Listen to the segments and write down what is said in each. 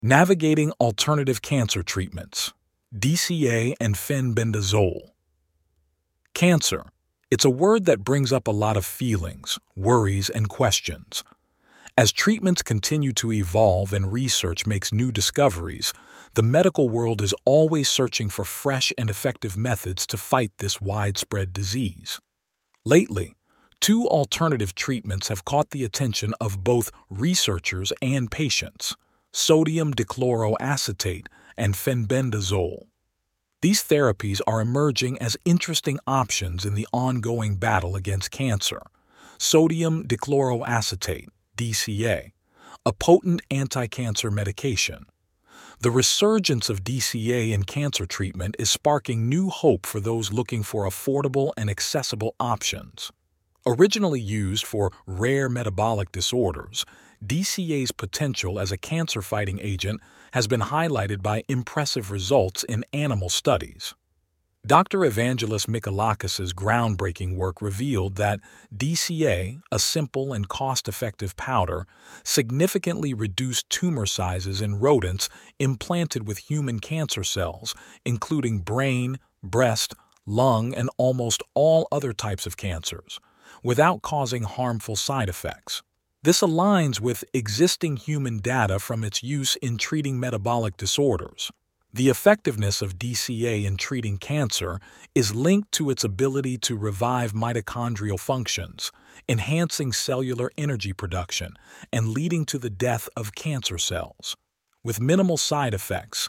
Navigating Alternative Cancer Treatments, DCA and fenbendazole. Cancer. It's a word that brings up a lot of feelings, worries, and questions. As treatments continue to evolve and research makes new discoveries, the medical world is always searching for fresh and effective methods to fight this widespread disease. Lately, two alternative treatments have caught the attention of both researchers and patients: sodium dichloroacetate and fenbendazole. These therapies are emerging as interesting options in the ongoing battle against cancer. Sodium dichloroacetate, DCA, a potent anti-cancer medication. The resurgence of DCA in cancer treatment is sparking new hope for those looking for affordable and accessible options. Originally used for rare metabolic disorders, DCA's potential as a cancer-fighting agent has been highlighted by impressive results in animal studies. Dr. Evangelos Mikalakis' groundbreaking work revealed that DCA, a simple and cost-effective powder, significantly reduced tumor sizes in rodents implanted with human cancer cells, including brain, breast, lung, and almost all other types of cancers, without causing harmful side effects. This aligns with existing human data from its use in treating metabolic disorders. The effectiveness of DCA in treating cancer is linked to its ability to revive mitochondrial functions, enhancing cellular energy production and leading to the death of cancer cells. With minimal side effects,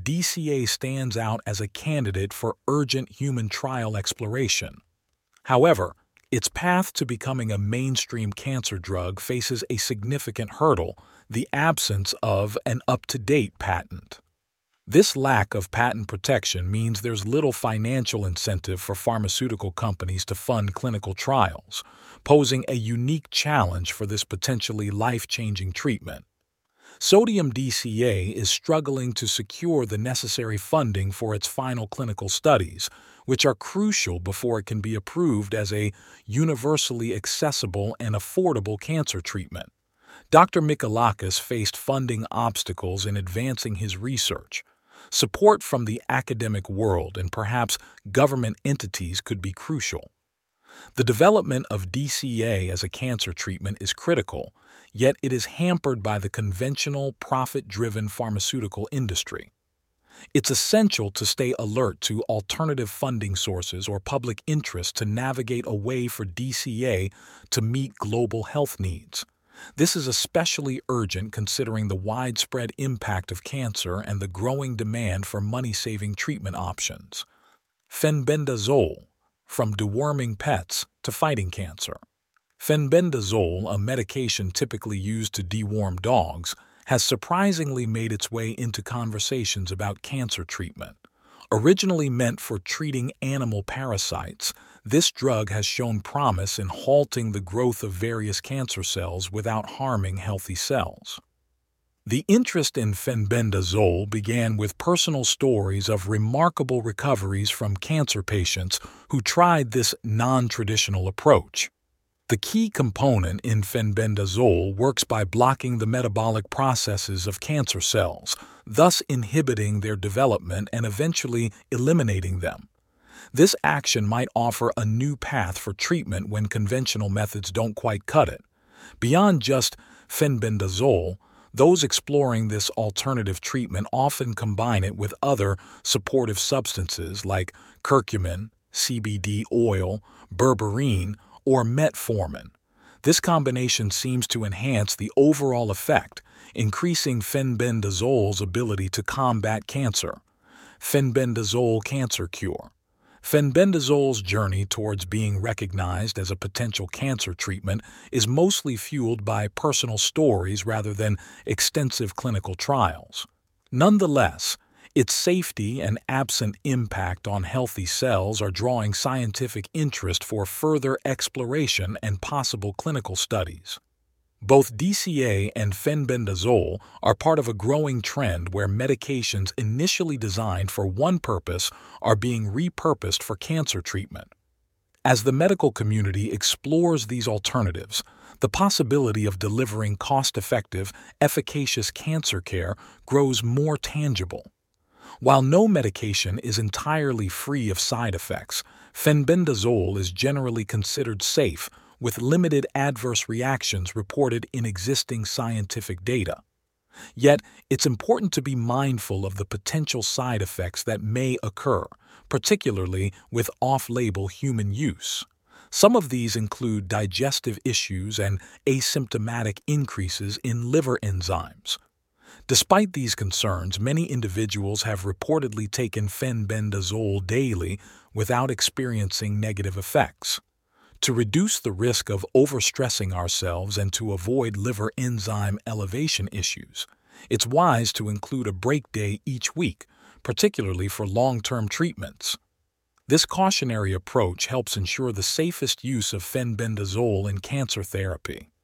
DCA stands out as a candidate for urgent human trial exploration. However, its path to becoming a mainstream cancer drug faces a significant hurdle: the absence of an up-to-date patent. This lack of patent protection means there's little financial incentive for pharmaceutical companies to fund clinical trials, posing a unique challenge for this potentially life-changing treatment. Sodium DCA is struggling to secure the necessary funding for its final clinical studies, which are crucial before it can be approved as a universally accessible and affordable cancer treatment. Dr. Mikalakis faced funding obstacles in advancing his research. Support from the academic world and perhaps government entities could be crucial. The development of DCA as a cancer treatment is critical, yet it is hampered by the conventional, profit-driven pharmaceutical industry. It's essential to stay alert to alternative funding sources or public interest to navigate a way for DCA to meet global health needs. This is especially urgent considering the widespread impact of cancer and the growing demand for money-saving treatment options. Fenbendazole, from deworming pets to fighting cancer. Fenbendazole, a medication typically used to deworm dogs, has surprisingly made its way into conversations about cancer treatment. Originally meant for treating animal parasites, this drug has shown promise in halting the growth of various cancer cells without harming healthy cells. The interest in fenbendazole began with personal stories of remarkable recoveries from cancer patients who tried this non-traditional approach. The key component in fenbendazole works by blocking the metabolic processes of cancer cells, thus inhibiting their development and eventually eliminating them. This action might offer a new path for treatment when conventional methods don't quite cut it. Beyond just fenbendazole, those exploring this alternative treatment often combine it with other supportive substances like curcumin, CBD oil, berberine, or metformin. This combination seems to enhance the overall effect, increasing fenbendazole's ability to combat cancer. Fenbendazole cancer cure. Fenbendazole's journey towards being recognized as a potential cancer treatment is mostly fueled by personal stories rather than extensive clinical trials. Nonetheless, its safety and absent impact on healthy cells are drawing scientific interest for further exploration and possible clinical studies. Both DCA and fenbendazole are part of a growing trend where medications initially designed for one purpose are being repurposed for cancer treatment. As the medical community explores these alternatives, the possibility of delivering cost-effective, efficacious cancer care grows more tangible. While no medication is entirely free of side effects, fenbendazole is generally considered safe, with limited adverse reactions reported in existing scientific data. Yet, it's important to be mindful of the potential side effects that may occur, particularly with off-label human use. Some of these include digestive issues and asymptomatic increases in liver enzymes. Despite these concerns, many individuals have reportedly taken fenbendazole daily without experiencing negative effects. To reduce the risk of overstressing ourselves and to avoid liver enzyme elevation issues, it's wise to include a break day each week, particularly for long-term treatments. This cautionary approach helps ensure the safest use of fenbendazole in cancer therapy.